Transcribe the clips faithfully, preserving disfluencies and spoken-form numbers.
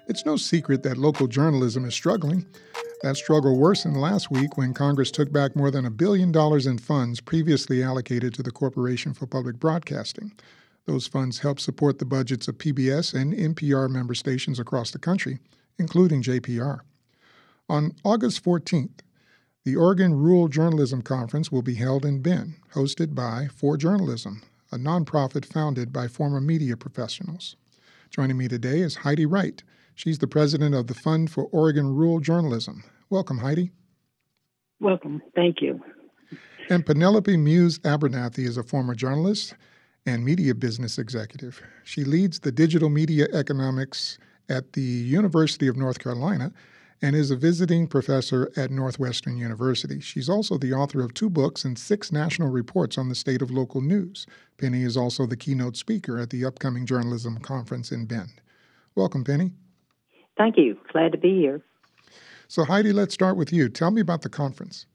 It's no secret that local journalism is struggling. That struggle worsened last week when Congress took back more than a billion dollars in funds previously allocated to the Corporation for Public Broadcasting. Those funds help support the budgets of P B S and N P R member stations across the country, including J P R. On August fourteenth, the Oregon Rural Journalism Conference will be held in Bend, hosted by For Journalism, a nonprofit founded by former media professionals. Joining me today is Heidi Wright. She's the president of the Fund for Oregon Rural Journalism. Welcome, Heidi. Welcome. Thank you. And Penelope Muse Abernathy is a former journalist and media business executive. She leads the digital media economics at the University of North Carolina and is a visiting professor at Northwestern University. She's also the author of two books and six national reports on the state of local news. Penny is also the keynote speaker at the upcoming journalism conference in Bend. Welcome, Penny. Thank you. Glad to be here. So, Heidi, let's start with you. Tell me about the conference.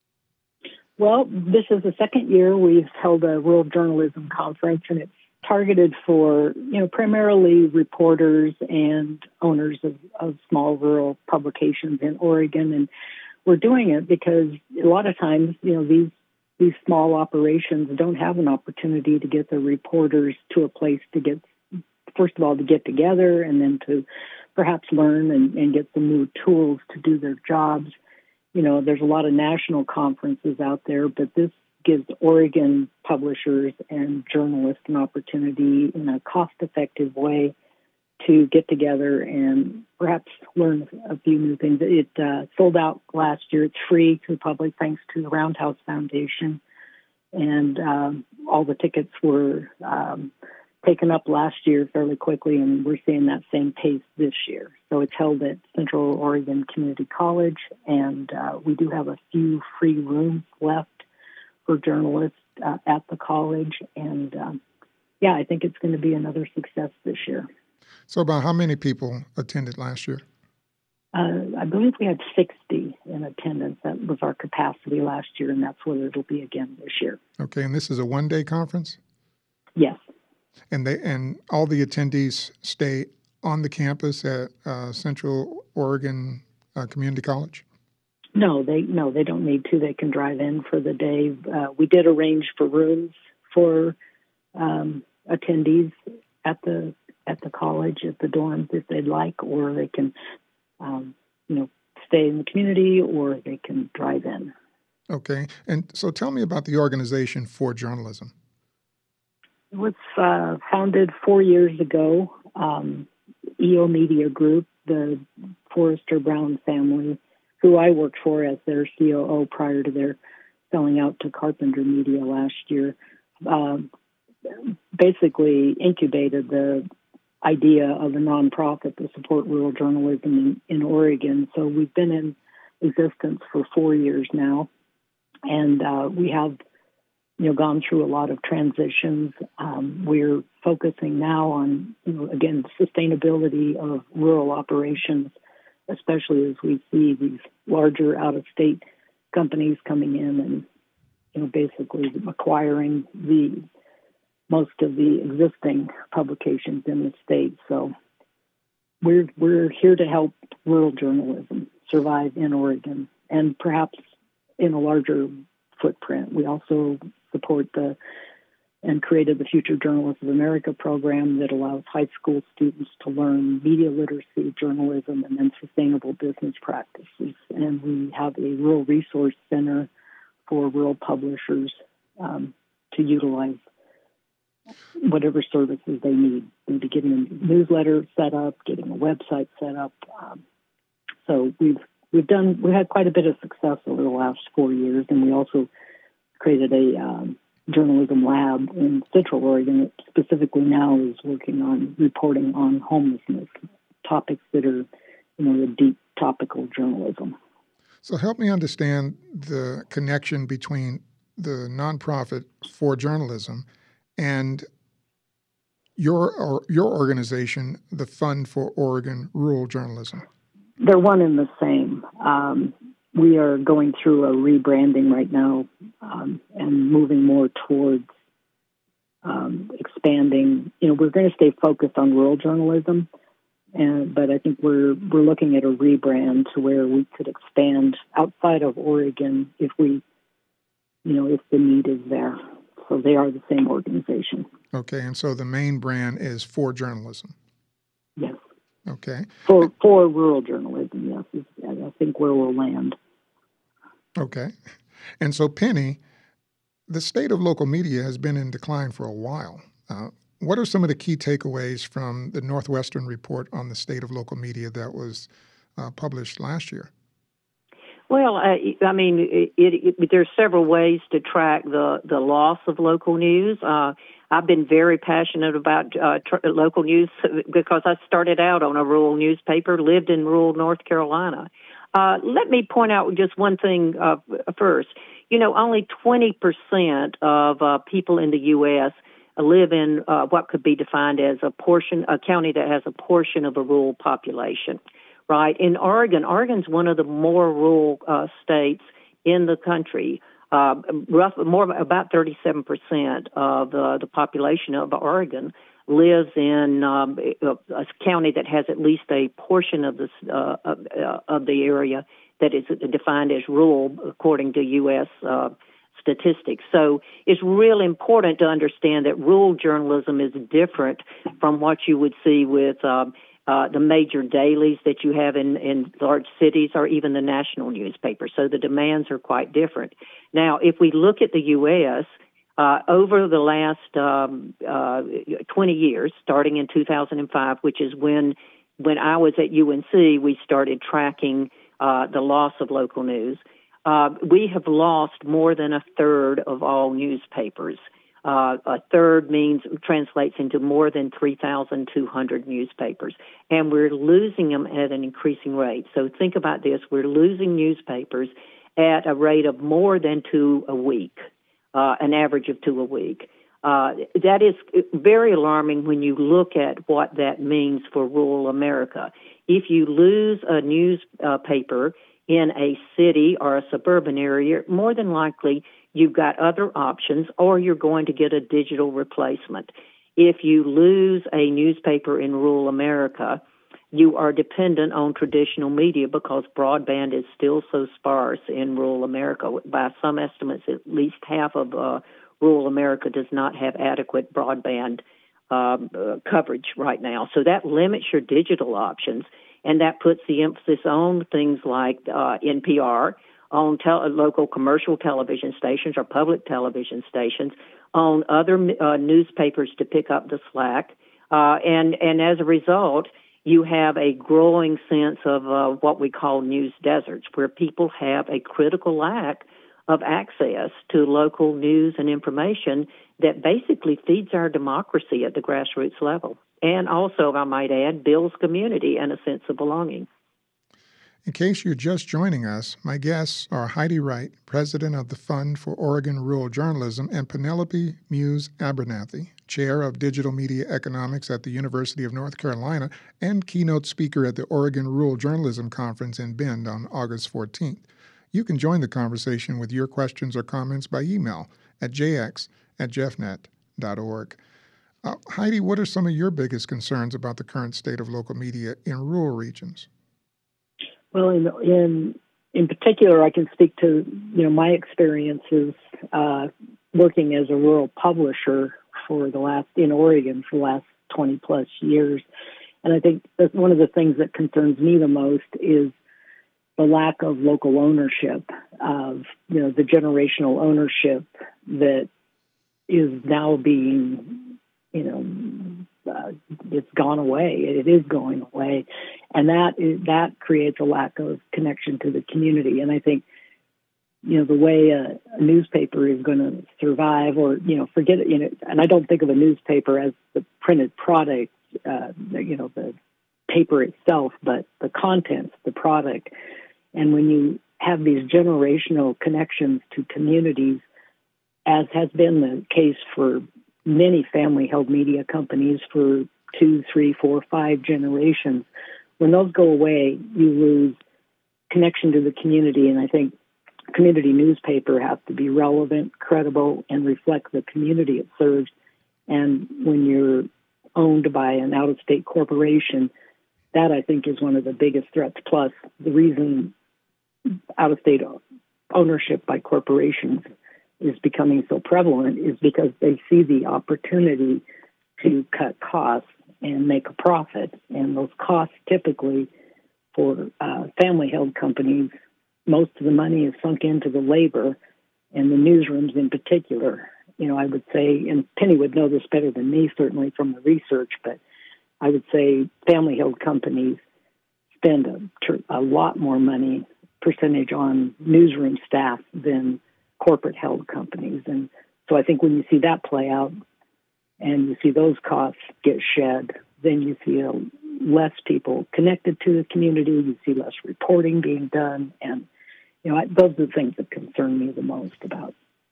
Well, this is the second year we've held a Rural Journalism Conference, and it's targeted for, you know, primarily reporters and owners of, of small rural publications in Oregon. And we're doing it because a lot of times, you know, these these small operations don't have an opportunity to get their reporters to a place to get, first of all, to get together and then to perhaps learn and, and get some new tools to do their jobs. You know, there's a lot of national conferences out there, but this gives Oregon publishers and journalists an opportunity in a cost-effective way to get together and perhaps learn a few new things. It uh, sold out last year. It's free to the public thanks to the Roundhouse Foundation. And um, all the tickets were um, taken up last year fairly quickly, and we're seeing that same pace this year. So it's held at Central Oregon Community College, and uh, we do have a few free rooms left for journalists uh, at the college. And um, yeah, I think it's going to be another success this year. So about how many people attended last year? Uh, I believe we had sixty in attendance. That was our capacity last year, and that's what it'll be again this year. Okay, and this is a one-day conference? Yes. And they and all the attendees stay on the campus at uh, Central Oregon uh, Community College? No, they no, they don't need to. They can drive in for the day. Uh, we did arrange for rooms for um, attendees at the at the college, at the dorms, if they'd like, or they can, um, you know, stay in the community, or they can drive in. Okay, and so tell me about the organization For Journalism. It was uh, founded four years ago. Um, E O Media Group, the Forrester Brown family, who I worked for as their C O O prior to their selling out to Carpenter Media last year, um, basically incubated the idea of a nonprofit to support rural journalism in, in Oregon. So we've been in existence for four years now, and uh, we have you know, gone through a lot of transitions. Um, we're focusing now on, you know, again, sustainability of rural operations, especially as we see these larger out-of-state companies coming in and, you know, basically acquiring the most of the existing publications in the state. So we're we're here to help rural journalism survive in Oregon and perhaps in a larger footprint. We also support the and created the Future Journalists of America program that allows high school students to learn media literacy, journalism, and then sustainable business practices. And we have a rural resource center for rural publishers um, to utilize whatever services they need, maybe getting a newsletter set up, getting a website set up. Um, so we've we've done we had quite a bit of success over the last four years, and we also created a um, journalism lab in Central Oregon that specifically now is working on reporting on homelessness, topics that are, you know, the deep topical journalism. So help me understand the connection between the nonprofit For Journalism and your or your organization, the Fund for Oregon Rural Journalism. They're one and the same. Um, we are going through a rebranding right now um, and moving more towards um, expanding. You know, we're going to stay focused on rural journalism, And but I think we're we're looking at a rebrand to where we could expand outside of Oregon if we, you know, if the need is there. So they are the same organization. Okay, and so the main brand is For Journalism. Yes. Okay. For for rural journalism, yes, is, I think where we'll land. Okay. And so, Penny, the state of local media has been in decline for a while. Uh, what are some of the key takeaways from the Northwestern report on the state of local media that was uh, published last year? Well, uh, I mean, it, it, it, there's several ways to track the, the loss of local news. Uh, I've been very passionate about uh, tr- local news because I started out on a rural newspaper, lived in rural North Carolina. Uh, let me point out just one thing uh, first. You know, only twenty percent of uh, people in the U S live in uh, what could be defined as a portion, a county that has a portion of a rural population, right? In Oregon, Oregon's one of the more rural uh, states in the country. Uh, rough, more about thirty-seven percent of uh, the population of Oregon lives in um, a county that has at least a portion of the uh, of, uh, of the area that is defined as rural, according to U S uh, statistics. So it's really important to understand that rural journalism is different from what you would see with um, uh, the major dailies that you have in, in large cities or even the national newspapers. So the demands are quite different. Now, if we look at the U S, Uh, over the last um, uh, twenty years, starting in two thousand five, which is when when I was at U N C, we started tracking uh, the loss of local news. Uh, we have lost more than a third of all newspapers. Uh, a third means translates into more than three thousand two hundred newspapers, and we're losing them at an increasing rate. So think about this: we're losing newspapers at a rate of more than two a week. Uh, an average of two a week. Uh, that is very alarming when you look at what that means for rural America. If you lose a newspaper in a city or a suburban area, more than likely you've got other options or you're going to get a digital replacement. If you lose a newspaper in rural America, you are dependent on traditional media because broadband is still so sparse in rural America. By some estimates, at least half of uh, rural America does not have adequate broadband um, uh, coverage right now. So that limits your digital options, and that puts the emphasis on things like uh, N P R, on tel- local commercial television stations or public television stations, on other uh, newspapers to pick up the slack. Uh, and, and as a result, you have a growing sense of uh, what we call news deserts, where people have a critical lack of access to local news and information that basically feeds our democracy at the grassroots level. And also, I might add, builds community and a sense of belonging. In case you're just joining us, my guests are Heidi Wright, president of the Fund for Oregon Rural Journalism, and Penelope Muse Abernathy, chair of Digital Media Economics at the University of North Carolina and keynote speaker at the Oregon Rural Journalism Conference in Bend on August fourteenth. You can join the conversation with your questions or comments by email at j x at jeffnet dot org. Uh, Heidi, what are some of your biggest concerns about the current state of local media in rural regions? Well, in, in in particular, I can speak to you know my experiences uh, working as a rural publisher for the last in Oregon for the last twenty plus years, and I think that one of the things that concerns me the most is the lack of local ownership of you know the generational ownership that is now being you know. Uh, it's gone away. It is going away, and that is, that creates a lack of connection to the community. And I think, you know, the way a, a newspaper is going to survive, or you know, forget it. You know, and I don't think of a newspaper as the printed product, uh, you know, the paper itself, but the contents, the product. And when you have these generational connections to communities, as has been the case for many family-held media companies for two, three, four, five generations. When those go away, you lose connection to the community, and I think community newspaper has to be relevant, credible, and reflect the community it serves. And when you're owned by an out-of-state corporation, that, I think, is one of the biggest threats. Plus, the reason out-of-state ownership by corporations is becoming so prevalent is because they see the opportunity to cut costs and make a profit. And those costs typically for uh, family-held companies, most of the money is sunk into the labor and the newsrooms in particular. You know, I would say, and Penny would know this better than me, certainly from the research, but I would say family-held companies spend a, a lot more money percentage on newsroom staff than corporate-held companies. And so I think when you see that play out and you see those costs get shed, then you see a, less people connected to the community, you see less reporting being done, and you know I, those are the things that concern me the most about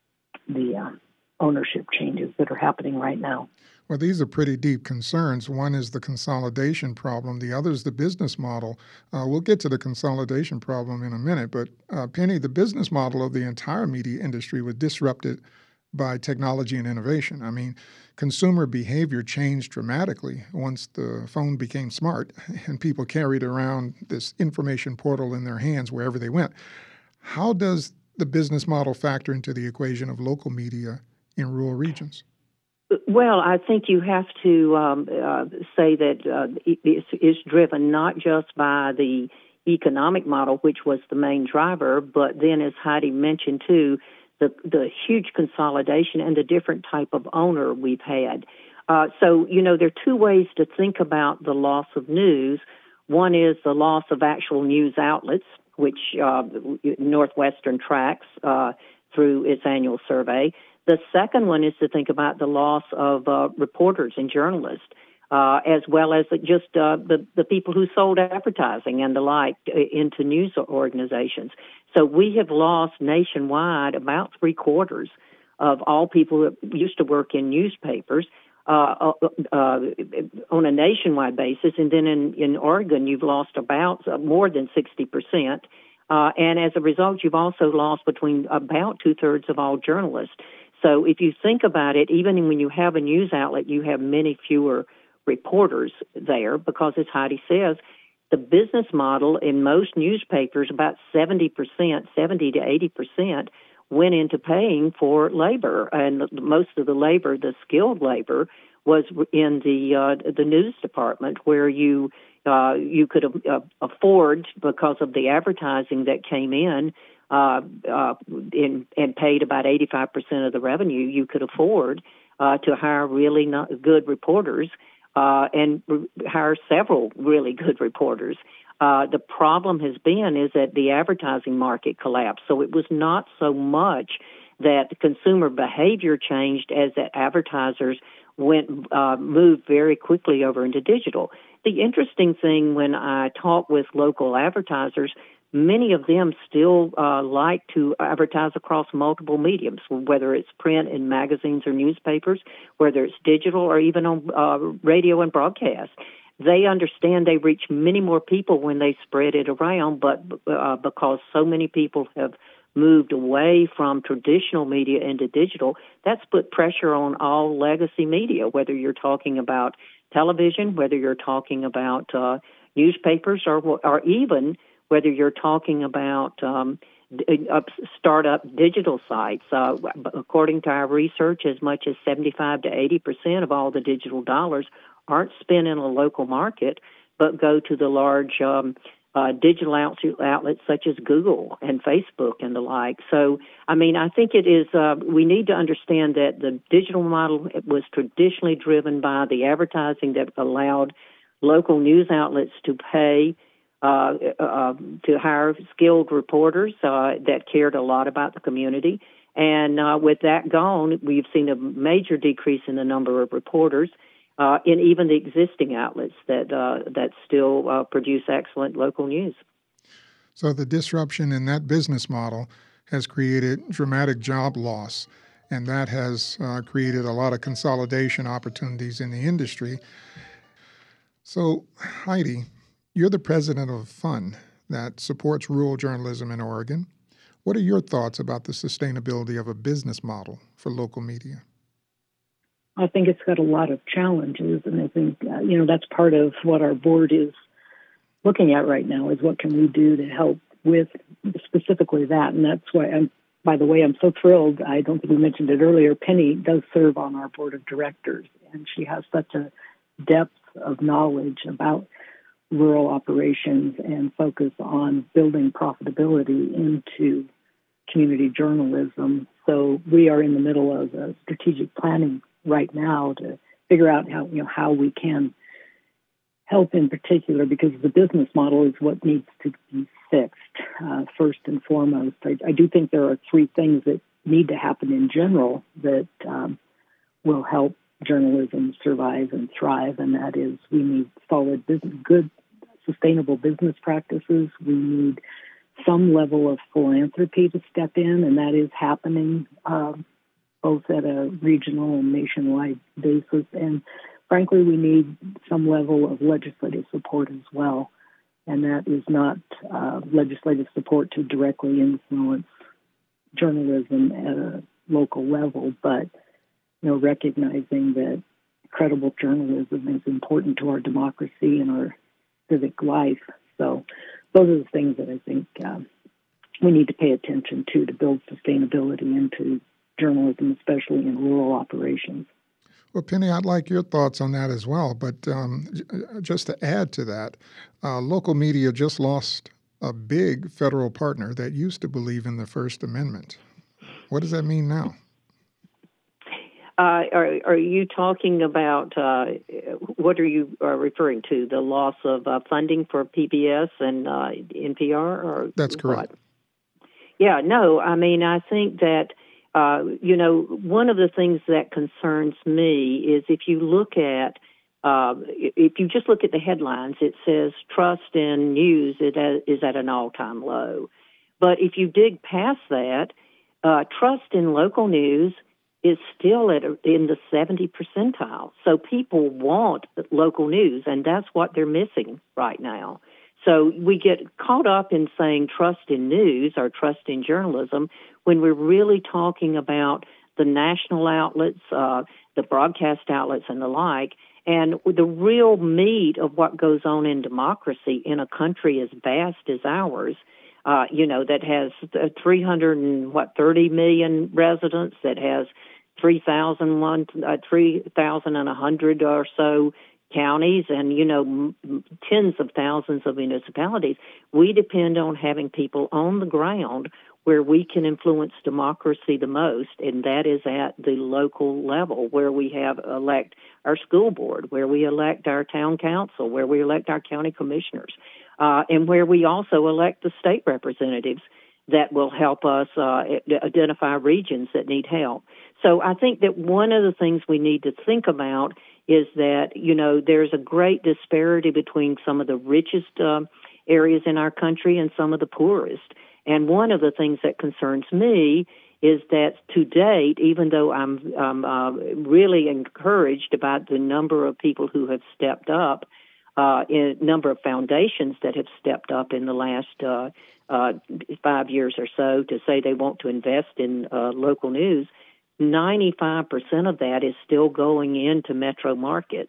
the uh, ownership changes that are happening right now. Well, these are pretty deep concerns. One is the consolidation problem. The other is the business model. Uh, we'll get to the consolidation problem in a minute, but uh, Penny, the business model of the entire media industry was disrupted by technology and innovation. I mean, consumer behavior changed dramatically once the phone became smart and people carried around this information portal in their hands wherever they went. How does the business model factor into the equation of local media in rural regions? Well, I think you have to um, uh, say that uh, it's, it's driven not just by the economic model, which was the main driver, but then, as Heidi mentioned too, the, the huge consolidation and the different type of owner we've had. Uh, so, you know, there are two ways to think about the loss of news. One is the loss of actual news outlets, which uh, Northwestern tracks uh, through its annual survey. The second one is to think about the loss of uh, reporters and journalists, uh, as well as just uh, the, the people who sold advertising and the like into news organizations. So we have lost nationwide about three quarters of all people who used to work in newspapers uh, uh, on a nationwide basis. And then in, in Oregon, you've lost about uh, more than sixty percent. Uh, and as a result, you've also lost between about two-thirds of all journalists. So if you think about it, even when you have a news outlet, you have many fewer reporters there because, as Heidi says, the business model in most newspapers, about seventy percent, seventy to eighty percent, went into paying for labor. And most of the labor, the skilled labor, was in the uh, the news department where you uh, you could uh, afford, because of the advertising that came in, Uh, uh, in, and paid about eighty-five percent of the revenue, you could afford uh, to hire really not good reporters uh, and re- hire several really good reporters. Uh, the problem has been is that the advertising market collapsed. So it was not so much that consumer behavior changed as that advertisers went uh, moved very quickly over into digital. The interesting thing when I talk with local advertisers, many of them still uh, like to advertise across multiple mediums, whether it's print in magazines or newspapers, whether it's digital or even on uh, radio and broadcast. They understand they reach many more people when they spread it around, but uh, because so many people have moved away from traditional media into digital, that's put pressure on all legacy media, whether you're talking about television, whether you're talking about uh, newspapers, or, or even whether you're talking about um, startup digital sites. Uh, according to our research, as much as seventy-five to eighty percent of all the digital dollars aren't spent in a local market, but go to the large um, uh, digital outlets such as Google and Facebook and the like. So, I mean, I think it is, uh, we need to understand that the digital model was traditionally driven by the advertising that allowed local news outlets to pay Uh, uh, to hire skilled reporters uh, that cared a lot about the community. And uh, with that gone, we've seen a major decrease in the number of reporters uh, in even the existing outlets that uh, that still uh, produce excellent local news. So the disruption in that business model has created dramatic job loss, and that has uh, created a lot of consolidation opportunities in the industry. So, Heidi, you're the president of a fund that supports rural journalism in Oregon. What are your thoughts about the sustainability of a business model for local media? I think it's got a lot of challenges, and I think, uh, you know, that's part of what our board is looking at right now is what can we do to help with specifically that. And that's why, I'm, by the way, I'm so thrilled. I don't think we mentioned it earlier. Penny does serve on our board of directors, and she has such a depth of knowledge about rural operations and focus on building profitability into community journalism. So we are in the middle of a strategic planning right now to figure out how, you know, how we can help in particular, because the business model is what needs to be fixed uh, first and foremost. I, I do think there are three things that need to happen in general that um, will help journalism survive and thrive, and that is we need solid business, good, sustainable business practices. We need some level of philanthropy to step in, and that is happening uh, both at a regional and nationwide basis. And frankly, we need some level of legislative support as well, and that is not uh, legislative support to directly influence journalism at a local level, but you know, recognizing that credible journalism is important to our democracy and our civic life. So those are the things that I think uh, we need to pay attention to to build sustainability into journalism, especially in rural operations. Well, Penny, I'd like your thoughts on that as well. But um, just to add to that, uh, local media just lost a big federal partner that used to believe in the First Amendment. What does that mean now? Uh, are, are you talking about, uh, what are you uh, referring to, the loss of uh, funding for P B S and uh, N P R? Or That's correct. What? Yeah, no, I mean, I think that, uh, you know, one of the things that concerns me is if you look at, uh, if you just look at the headlines, it says trust in news is at an all-time low. But if you dig past that, uh, trust in local news is still at a, in the seventy percentile. So people want local news, and that's what they're missing right now. So we get caught up in saying trust in news or trust in journalism when we're really talking about the national outlets, uh, the broadcast outlets and the like, and the real meat of what goes on in democracy in a country as vast as ours, uh, you know, that has three hundred and what, thirty million residents, that has three thousand one, uh, three thousand and a hundred or so counties, and you know, m- tens of thousands of municipalities. We depend on having people on the ground where we can influence democracy the most, and that is at the local level, where we have elect our school board, where we elect our town council, where we elect our county commissioners, uh, and where we also elect the state representatives that will help us uh, identify regions that need help. So I think that one of the things we need to think about is that, you know, there's a great disparity between some of the richest uh, areas in our country and some of the poorest. And one of the things that concerns me is that to date, even though I'm um, uh, really encouraged about the number of people who have stepped up, uh, in a number of foundations that have stepped up in the last uh, uh, five years or so to say they want to invest in uh, local news, ninety-five percent of that is still going into metro markets.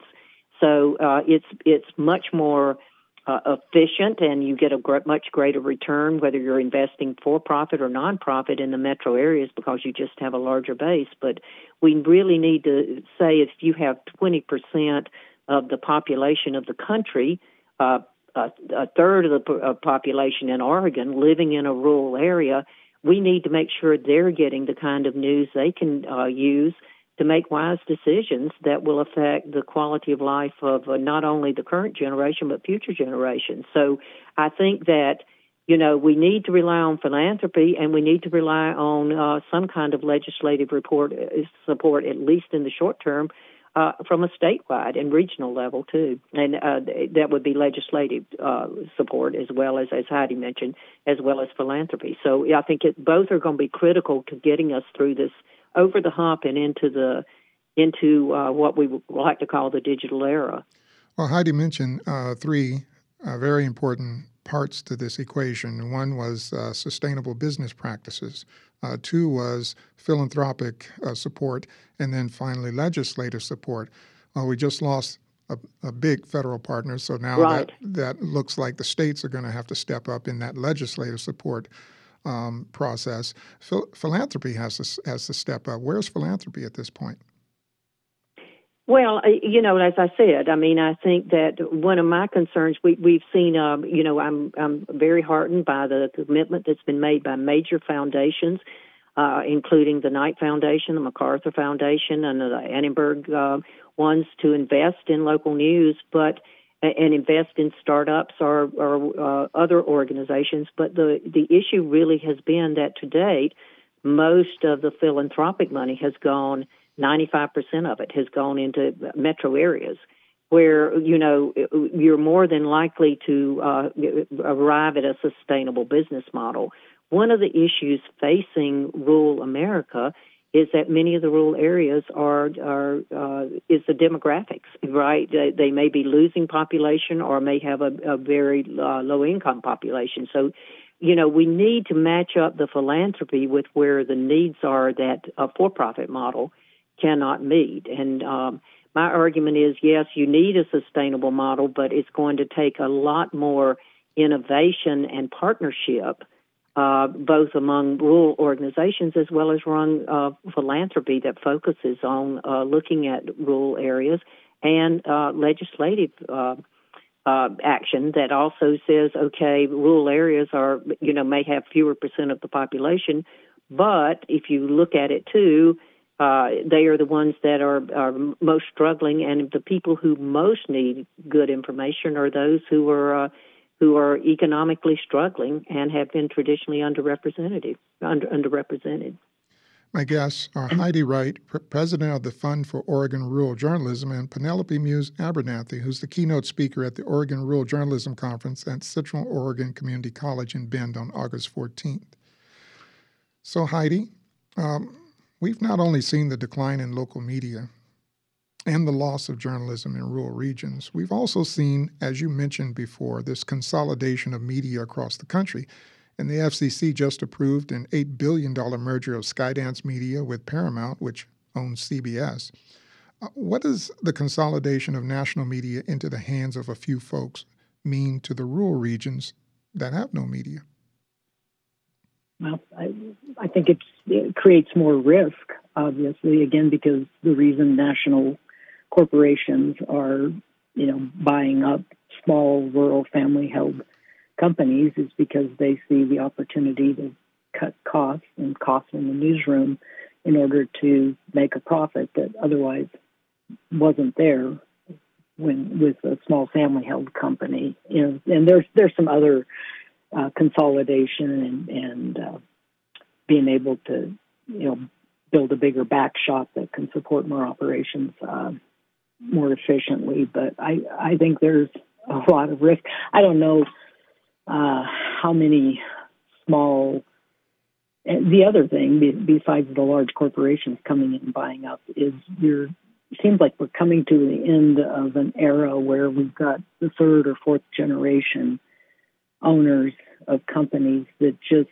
So uh, it's it's much more uh, efficient, and you get a gr- much greater return whether you're investing for-profit or non-profit in the metro areas because you just have a larger base. But we really need to say if you have twenty percent of the population of the country, uh, a, a third of the p- uh, population in Oregon living in a rural area, we need to make sure they're getting the kind of news they can uh, use to make wise decisions that will affect the quality of life of uh, not only the current generation, but future generations. So I think that, you know, we need to rely on philanthropy, and we need to rely on uh, some kind of legislative report, uh, support, at least in the short term, uh, from a statewide and regional level, too. And uh, that would be legislative uh, support as well as, as Heidi mentioned, as well as philanthropy. So yeah, I think it, both are going to be critical to getting us through this over the hump and into the into uh, what we like to call the digital era. Well, Heidi mentioned uh, three uh, very important parts to this equation. One was uh, sustainable business practices. Uh, two was philanthropic uh, support, and then finally legislative support. Well, we just lost a, a big federal partner. So now right. that, that looks like the states are going to have to step up in that legislative support um, process. Phil- philanthropy has to, has to step up. Where's philanthropy at this point? Well, you know, as I said, I mean, I think that one of my concerns, we, we've seen, um, you know, I'm, I'm very heartened by the commitment that's been made by major foundations, uh, including the Knight Foundation, the MacArthur Foundation, and the Annenberg uh, ones to invest in local news, but and invest in startups or, or uh, other organizations. But the, the issue really has been that to date, most of the philanthropic money has gone ninety-five percent of it has gone into metro areas where, you know, you're more than likely to uh, arrive at a sustainable business model. One of the issues facing rural America is that many of the rural areas are, are uh, is the demographics, right? They, they may be losing population or may have a, a very uh, low-income population. So, you know, we need to match up the philanthropy with where the needs are that a for-profit model cannot meet. And um, my argument is, yes, you need a sustainable model, but it's going to take a lot more innovation and partnership, uh, both among rural organizations as well as among uh, philanthropy that focuses on uh, looking at rural areas and uh, legislative uh, uh, action that also says, okay, rural areas are, you know, may have fewer percent of the population, but if you look at it too, Uh, they are the ones that are, are most struggling, and the people who most need good information are those who are uh, who are economically struggling and have been traditionally underrepresented. Under, underrepresented. My guests are Heidi Wright, pr- president of the Fund for Oregon Rural Journalism, and Penelope Muse Abernathy, who's the keynote speaker at the Oregon Rural Journalism Conference at Central Oregon Community College in Bend on August fourteenth. So, Heidi, um, we've not only seen the decline in local media and the loss of journalism in rural regions, we've also seen, as you mentioned before, this consolidation of media across the country. And the F C C just approved an eight billion dollars merger of Skydance Media with Paramount, which owns C B S. Uh, what does the consolidation of national media into the hands of a few folks mean to the rural regions that have no media? Well, I, I think it's, it creates more risk, obviously, again, because the reason national corporations are, you know, buying up small rural family-held companies is because they see the opportunity to cut costs and costs in the newsroom in order to make a profit that otherwise wasn't there when with a small family-held company. You know, and there's there's some other Uh, consolidation and, and uh, being able to, you know, build a bigger back shop that can support more operations uh, more efficiently. But I, I think there's a lot of risk. I don't know uh, how many small. And the other thing, besides the large corporations coming in and buying up, is you're. It seems like we're coming to the end of an era where we've got the third or fourth generation owners of companies that just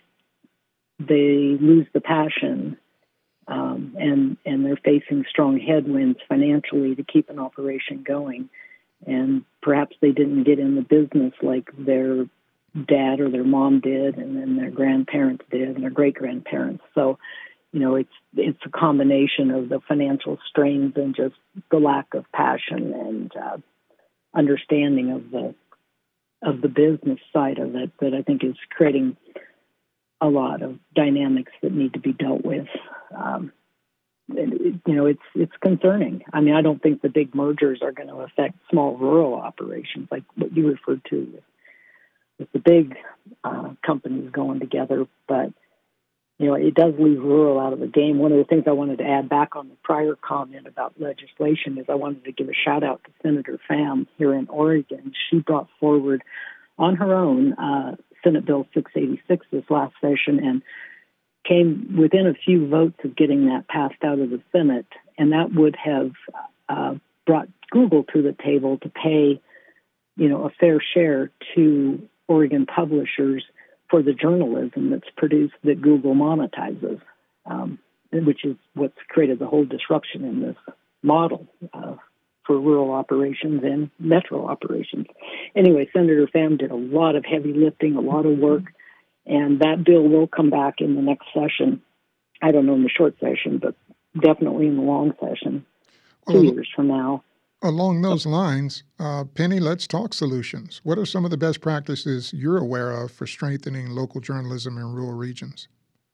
they lose the passion um, and and they're facing strong headwinds financially to keep an operation going, and perhaps they didn't get in the business like their dad or their mom did, and then their grandparents did, and their great grandparents. So, you know, it's it's a combination of the financial strains and just the lack of passion and uh, understanding of the of the business side of it that I think is creating a lot of dynamics that need to be dealt with. Um, it, you know, it's it's concerning. I mean, I don't think the big mergers are going to affect small rural operations like what you referred to with, with the big uh, companies going together, but you know, it does leave rural out of the game. One of the things I wanted to add back on the prior comment about legislation is I wanted to give a shout out to Senator Pham here in Oregon. She brought forward on her own uh, Senate Bill six eighty-six this last session and came within a few votes of getting that passed out of the Senate. And that would have uh, brought Google to the table to pay, you know, a fair share to Oregon publishers for the journalism that's produced that Google monetizes, um, which is what's created the whole disruption in this model uh, for rural operations and metro operations. Anyway, Senator Pham did a lot of heavy lifting, a lot of work, and that bill will come back in the next session. I don't know in the short session, but definitely in the long session, two well, years from now. Along those lines, uh, Penny, let's talk solutions. What are some of the best practices you're aware of for strengthening local journalism in rural regions?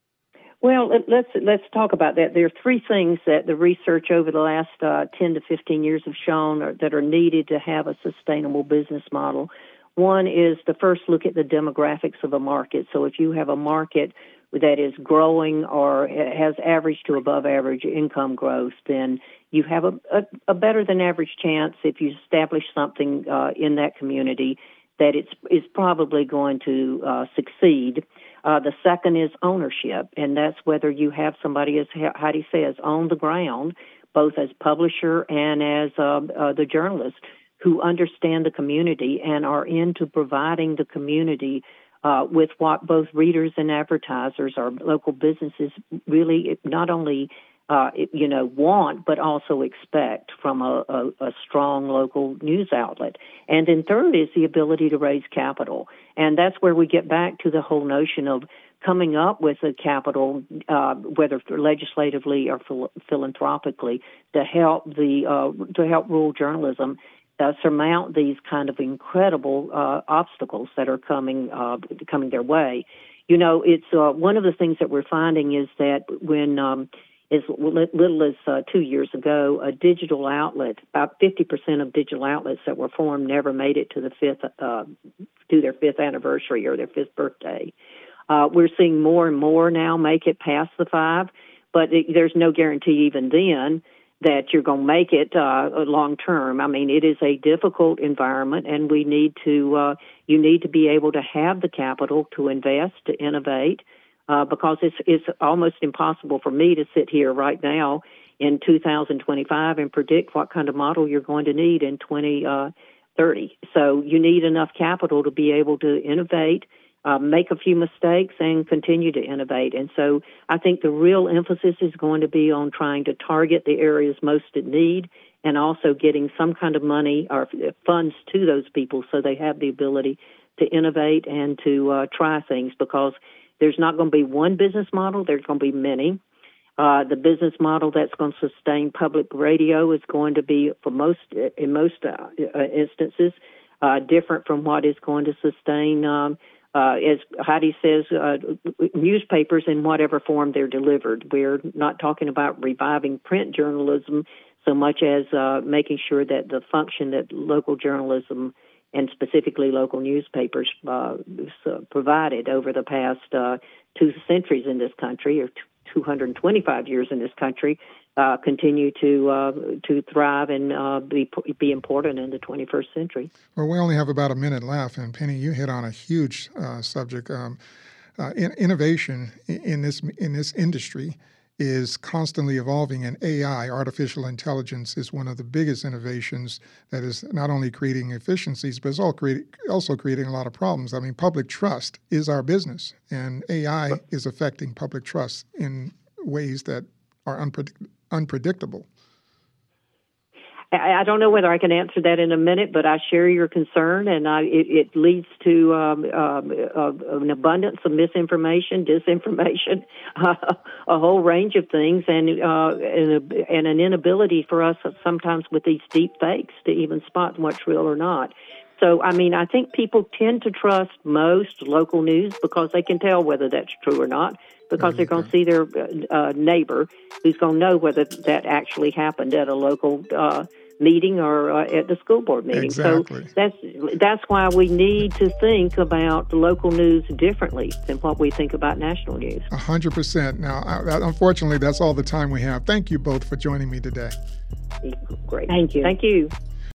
Well, let's let's talk about that. There are three things that the research over the last uh, ten to fifteen years have shown are, that are needed to have a sustainable business model. One is to first look at the demographics of a market. So if you have a market that is growing or has average to above average income growth, then you have a, a, a better than average chance if you establish something uh, in that community that it's is probably going to uh, succeed. Uh, the second is ownership, and that's whether you have somebody, as Heidi says, on the ground, both as publisher and as uh, uh, the journalist, who understand the community and are into providing the community uh, with what both readers and advertisers or local businesses really not only Uh, you know, want, but also expect from a, a, a strong local news outlet. And then third is the ability to raise capital. And that's where we get back to the whole notion of coming up with a capital, uh, whether legislatively or phil- philanthropically, to help the uh, to help rural journalism uh, surmount these kind of incredible uh, obstacles that are coming uh, coming their way. You know, it's uh, one of the things that we're finding is that when um, as little as uh, two years ago, a digital outlet, about fifty percent of digital outlets that were formed never made it to the fifth, uh, to their fifth anniversary or their fifth birthday. Uh, we're seeing more and more now make it past the five, but it, there's no guarantee even then that you're going to make it uh, long term. I mean, it is a difficult environment, and we need to, uh, you need to be able to have the capital to invest, to innovate, Uh, because it's it's almost impossible for me to sit here right now in two thousand twenty-five and predict what kind of model you're going to need in twenty thirty. So you need enough capital to be able to innovate, uh, make a few mistakes, and continue to innovate. And so I think the real emphasis is going to be on trying to target the areas most in need and also getting some kind of money or funds to those people so they have the ability to innovate and to uh, try things, because there's not going to be one business model. There's going to be many. Uh, the business model that's going to sustain public radio is going to be, for most, in most uh, instances, uh, different from what is going to sustain, um, uh, as Heidi says, uh, newspapers in whatever form they're delivered. We're not talking about reviving print journalism so much as uh, making sure that the function that local journalism and specifically local newspapers uh, provided over the past uh, two centuries in this country, or two hundred twenty-five years in this country, uh, continue to uh, to thrive and uh, be be important in the twenty-first century. Well, we only have about a minute left, and Penny, you hit on a huge uh, subject. Um, uh, in, innovation in this in this industry is constantly evolving, and A I, artificial intelligence, is one of the biggest innovations that is not only creating efficiencies, but it's all create, also creating a lot of problems. I mean, public trust is our business, and A I is affecting public trust in ways that are unpredict- unpredictable. I don't know whether I can answer that in a minute, but I share your concern, and I, it, it leads to um, um, uh, an abundance of misinformation, disinformation, uh, a whole range of things, and, uh, and, a, and an inability for us sometimes with these deep fakes to even spot what's real or not. So, I mean, I think people tend to trust most local news because they can tell whether that's true or not, because they're going to see their uh, neighbor who's going to know whether that actually happened at a local uh, meeting or uh, at the school board meeting. Exactly. So that's that's why we need to think about local news differently than what we think about national news. A hundred percent. Now, I, unfortunately, that's all the time we have. Thank you both for joining me today. Great. Thank you. Thank you.